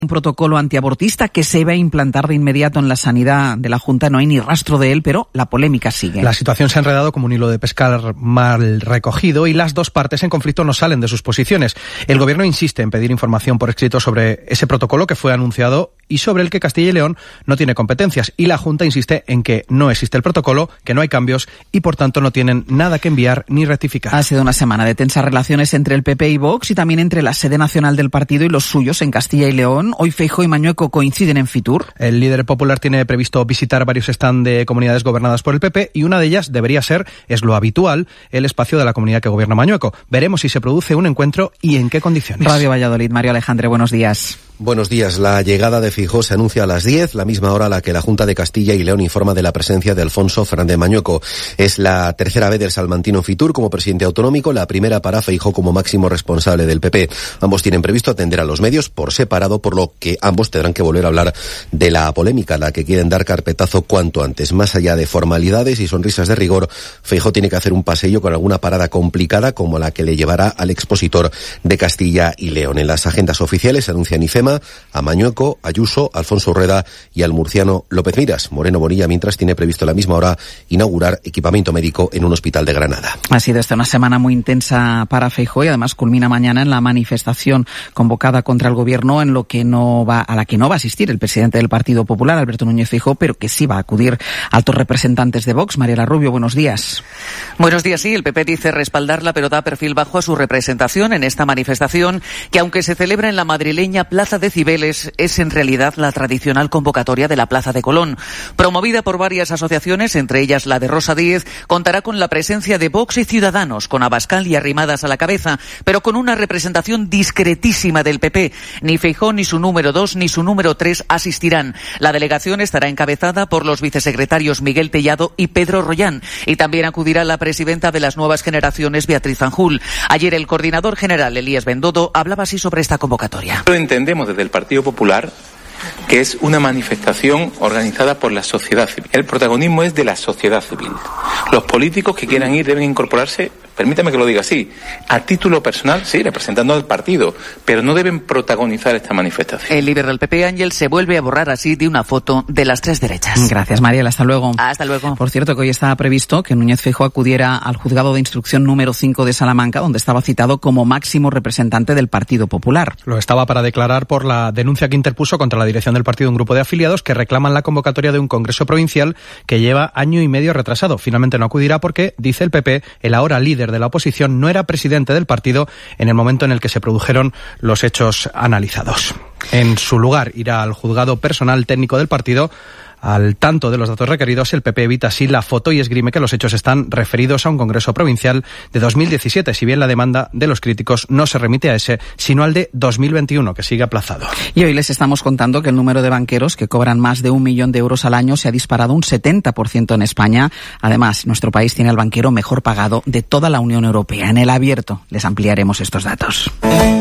Un protocolo antiabortista que se va a implantar de inmediato en la sanidad de la Junta. No hay ni rastro de él, pero la polémica sigue. La situación se ha enredado como un hilo de pescar mal recogido y las dos partes en conflicto no salen de sus posiciones. El Gobierno insiste en pedir información por escrito sobre ese protocolo que fue anunciado y sobre el que Castilla y León no tiene competencias. Y la Junta insiste en que no existe el protocolo, que no hay cambios y por tanto no tienen nada que enviar ni rectificar. Ha sido una semana de tensas relaciones entre el PP y Vox y también entre la sede nacional del partido y los suyos en Castilla y León. Hoy Feijóo y Mañueco coinciden en Fitur. El líder popular tiene previsto visitar varios stands de comunidades gobernadas por el PP y una de ellas debería ser, es lo habitual, el espacio de la comunidad que gobierna Mañueco. Veremos si se produce un encuentro y en qué condiciones. Radio Valladolid, Mario Alejandre, buenos días. Buenos días. La llegada de Feijóo se anuncia a las 10, la misma hora a la que la Junta de Castilla y León informa de la presencia de Alfonso Fernández Mañueco. Es la tercera vez del salmantino Fitur como presidente autonómico, la primera para Feijóo como máximo responsable del PP. Ambos tienen previsto atender a los medios por separado, por lo que ambos tendrán que volver a hablar de la polémica a la que quieren dar carpetazo cuanto antes. Más allá de formalidades y sonrisas de rigor, Feijóo tiene que hacer un paseillo con alguna parada complicada como la que le llevará al expositor de Castilla y León. En las agendas oficiales se anuncian IFEMA, a Mañueco, Ayuso, Alfonso Rueda y al murciano López Miras. Moreno Bonilla, mientras, tiene previsto a la misma hora inaugurar equipamiento médico en un hospital de Granada. Ha sido esta una semana muy intensa para Feijóo y además culmina mañana en la manifestación convocada contra el Gobierno a la que no va a asistir el presidente del Partido Popular, Alberto Núñez Feijóo, pero que sí va a acudir altos representantes de Vox. Mariela Rubio, buenos días. Buenos días, sí. El PP dice respaldarla, pero da perfil bajo a su representación en esta manifestación que, aunque se celebra en la madrileña Plaza de Cibeles, es en realidad la tradicional convocatoria de la Plaza de Colón. Promovida por varias asociaciones, entre ellas la de Rosa Díez, contará con la presencia de Vox y Ciudadanos, con Abascal y Arrimadas a la cabeza, pero con una representación discretísima del PP. Ni Feijóo, ni su número 2, ni su número 3 asistirán. La delegación estará encabezada por los vicesecretarios Miguel Tellado y Pedro Rollán, y también acudirá la presidenta de las nuevas generaciones, Beatriz Fanjul. Ayer el coordinador general, Elías Bendodo, hablaba así sobre esta convocatoria. Lo entendemos desde el Partido Popular que es una manifestación organizada por la sociedad civil. El protagonismo es de la sociedad civil. Los políticos que quieran ir deben incorporarse, permítame que lo diga así, a título personal, sí, representando al partido, pero no deben protagonizar esta manifestación. El líder del PP, Ángel, se vuelve a borrar así de una foto de las tres derechas. Gracias, Mariela. Hasta luego. Hasta luego. Por cierto, que hoy estaba previsto que Núñez Feijóo acudiera al juzgado de instrucción número 5 de Salamanca, donde estaba citado como máximo representante del Partido Popular. Lo estaba para declarar por la denuncia que interpuso contra la dirección del partido un grupo de afiliados que reclaman la convocatoria de un congreso provincial que lleva año y medio retrasado. Finalmente no acudirá porque, dice el PP, el ahora líder de la oposición no era presidente del partido en el momento en el que se produjeron los hechos analizados. En su lugar irá al juzgado personal técnico del partido. Al tanto de los datos requeridos, el PP evita así la foto y esgrime que los hechos están referidos a un congreso provincial de 2017, si bien la demanda de los críticos no se remite a ese, sino al de 2021, que sigue aplazado. Y hoy les estamos contando que el número de banqueros que cobran más de 1 millón de euros al año se ha disparado un 70% en España. Además, nuestro país tiene el banquero mejor pagado de toda la Unión Europea. En el abierto les ampliaremos estos datos.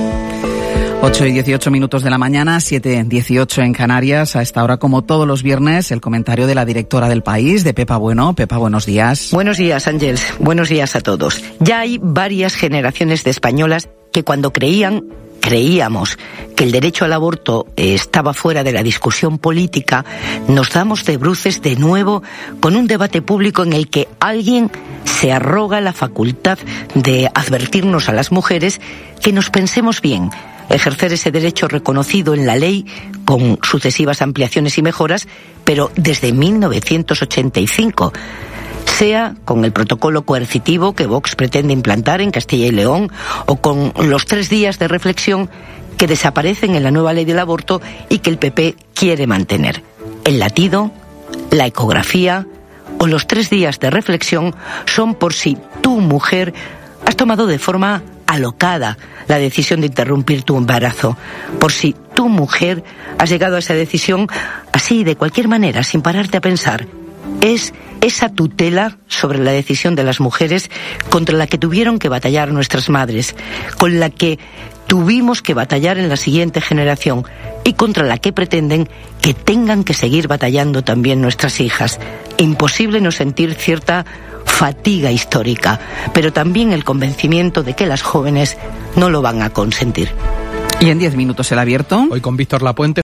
8:18 de la mañana, 7:18 en Canarias. A esta hora, como todos los viernes, el comentario de la directora del País, de Pepa Bueno. Pepa, buenos días. Buenos días, Ángels. Buenos días a todos. Ya hay varias generaciones de españolas que cuando creíamos que el derecho al aborto estaba fuera de la discusión política, nos damos de bruces de nuevo con un debate público en el que alguien se arroga la facultad de advertirnos a las mujeres que nos pensemos bien. Ejercer ese derecho reconocido en la ley con sucesivas ampliaciones y mejoras, pero desde 1985, sea con el protocolo coercitivo que Vox pretende implantar en Castilla y León o con los 3 días de reflexión que desaparecen en la nueva ley del aborto y que el PP quiere mantener. El latido, la ecografía o los 3 días de reflexión son por si tú, mujer, has tomado de forma alocada la decisión de interrumpir tu embarazo, por si tú, mujer, has llegado a esa decisión así, de cualquier manera, sin pararte a pensar. Es esa tutela sobre la decisión de las mujeres contra la que tuvieron que batallar nuestras madres, con la que tuvimos que batallar en la siguiente generación y contra la que pretenden que tengan que seguir batallando también nuestras hijas. Imposible no sentir cierta fatiga histórica, pero también el convencimiento de que las jóvenes no lo van a consentir. Y en 10 minutos el abierto. Hoy con Víctor Lapuente.